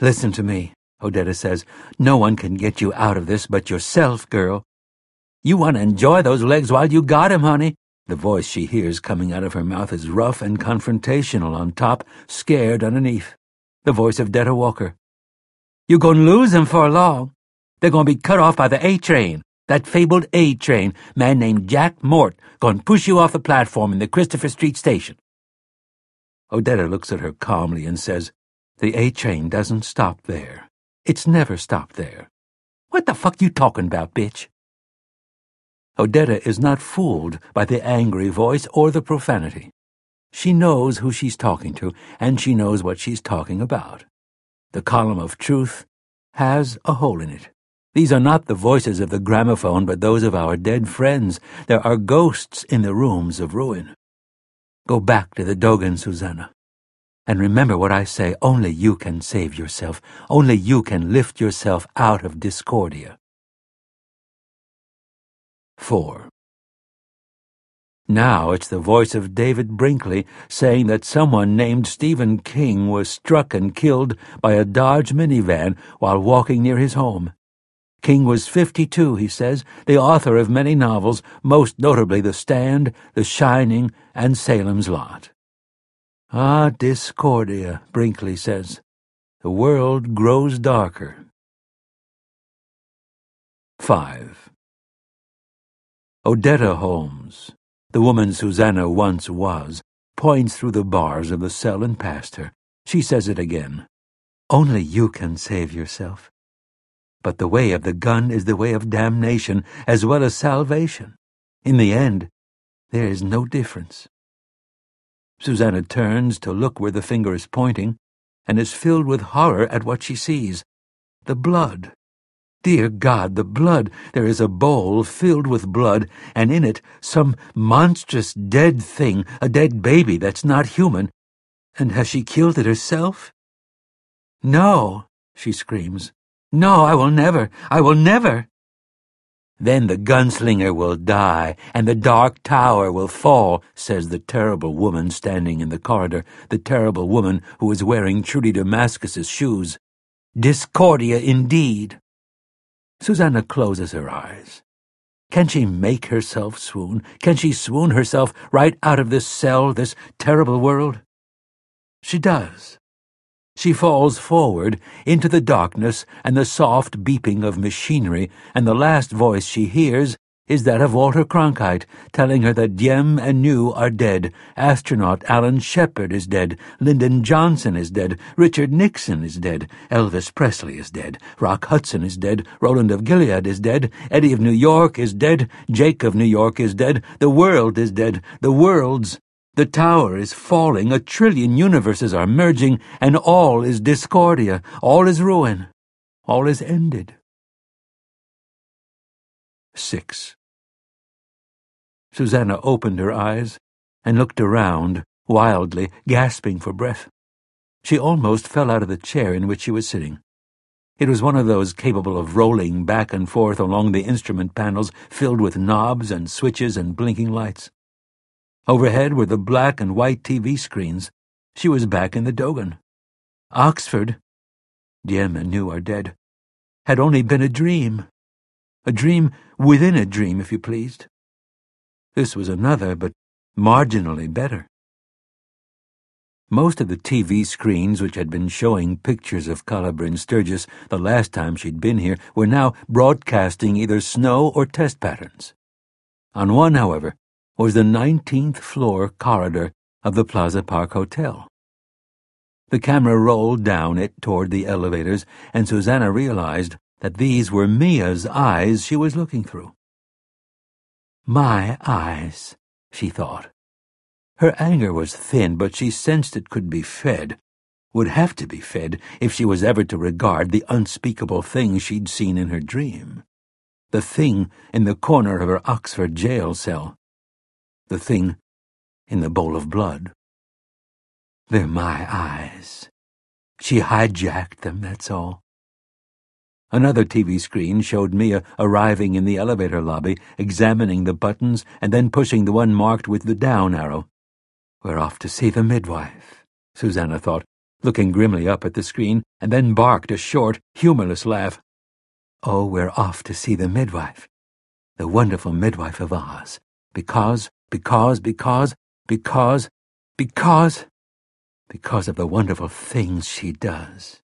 Listen to me, Odetta says. No one can get you out of this but yourself, girl. You want to enjoy those legs while you got 'em, honey. The voice she hears coming out of her mouth is rough and confrontational on top, scared underneath. The voice of Detta Walker. You gon' lose 'em for long. They're gonna be cut off by the A-train. That fabled A-train, man named Jack Mort, gonna push you off the platform in the Christopher Street station. Odetta looks at her calmly and says, The A-train doesn't stop there. It's never stopped there. What the fuck you talking about, bitch? Odetta is not fooled by the angry voice or the profanity. She knows who she's talking to, and she knows what she's talking about. The column of truth has a hole in it. These are not the voices of the gramophone, but those of our dead friends. There are ghosts in the rooms of ruin. Go back to the Dogan, Susanna. And remember what I say, only you can save yourself. Only you can lift yourself out of Discordia. 4. Now it's the voice of David Brinkley saying that someone named Stephen King was struck and killed by a Dodge minivan while walking near his home. King was 52, he says, the author of many novels, most notably The Stand, The Shining, and Salem's Lot. Ah, Discordia, Brinkley says. The world grows darker. 5. Odetta Holmes, the woman Susanna once was, points through the bars of the cell and past her. She says it again. Only you can save yourself. But the way of the gun is the way of damnation as well as salvation. In the end, there is no difference. Susanna turns to look where the finger is pointing and is filled with horror at what she sees. The blood. Dear God, the blood. There is a bowl filled with blood, and in it some monstrous dead thing, a dead baby that's not human. And has she killed it herself? No, she screams. No, I will never. I will never. Then the gunslinger will die, and the dark tower will fall, says the terrible woman standing in the corridor, the terrible woman who is wearing Trudy Damascus's shoes. Discordia indeed. Susanna closes her eyes. Can she make herself swoon? Can she swoon herself right out of this cell, this terrible world? She does. She falls forward into the darkness and the soft beeping of machinery, and the last voice she hears is that of Walter Cronkite, telling her that Diem and New are dead, astronaut Alan Shepard is dead, Lyndon Johnson is dead, Richard Nixon is dead, Elvis Presley is dead, Rock Hudson is dead, Roland of Gilead is dead, Eddie of New York is dead, Jake of New York is dead, the world is dead, the tower is falling, 1 trillion universes are merging, and all is discordia, all is ruin, all is ended. 6. Susanna opened her eyes and looked around, wildly, gasping for breath. She almost fell out of the chair in which she was sitting. It was one of those capable of rolling back and forth along the instrument panels filled with knobs and switches and blinking lights. Overhead were the black and white TV screens. She was back in the Dogan. Oxford, Diem and New are dead, had only been a dream. A dream within a dream, if you pleased. This was another, but marginally better. Most of the TV screens which had been showing pictures of Calibre and Sturgis the last time she'd been here were now broadcasting either snow or test patterns. On one, however, was the 19th floor corridor of the Plaza Park Hotel. The camera rolled down it toward the elevators, and Susanna realized that these were Mia's eyes she was looking through. My eyes, she thought. Her anger was thin, but she sensed it could be fed, would have to be fed if she was ever to regard the unspeakable thing she'd seen in her dream. The thing in the corner of her Oxford jail cell. The thing in the bowl of blood. They're my eyes. She hijacked them, that's all. Another TV screen showed Mia arriving in the elevator lobby, examining the buttons, and then pushing the one marked with the down arrow. We're off to see the midwife, Susanna thought. looking grimly up at the screen, and then barked a short, humorless laugh. "Oh, we're off to see the midwife. The wonderful midwife of Oz. Because of the wonderful things she does."